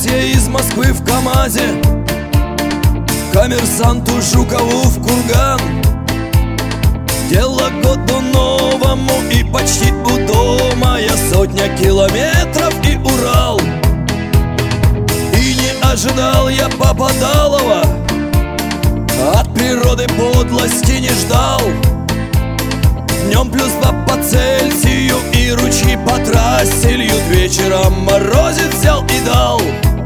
Братья из Москвы в КамАЗе, коммерсанту Жукову в Курган. Дело году новому и почти у дома я, сотня километров и Урал. И не ожидал я Попадалова, от природы подлости не ждал. Днем +2 по Цельсию и ручьи по трассе льют. Вечером морозец взял и дал.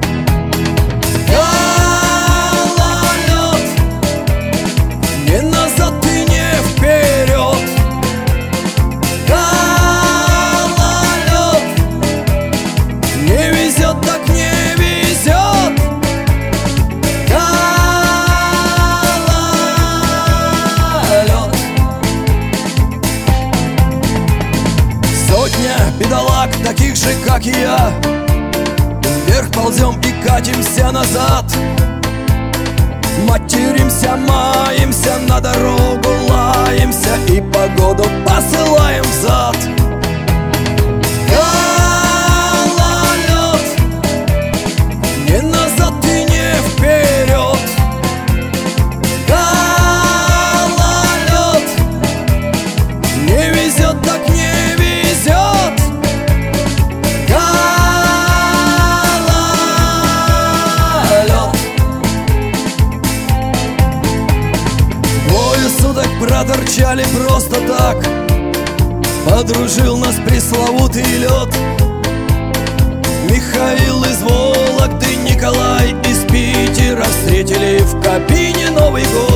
Гололед, не назад и не вперед. Гололед, не везет так не везет. Гололед. Сотня бедолаг, таких же, как и я. Вверх ползем и катимся назад. Материмся, маемся, на дорогу лаемся и погоду посылаем взад. Гололед, не назад и не вперед. Гололед, не везет так не везет. Проторчали просто так, подружил нас пресловутый лед. Михаил из Вологды, Николай из Питера встретили в кабине Новый год.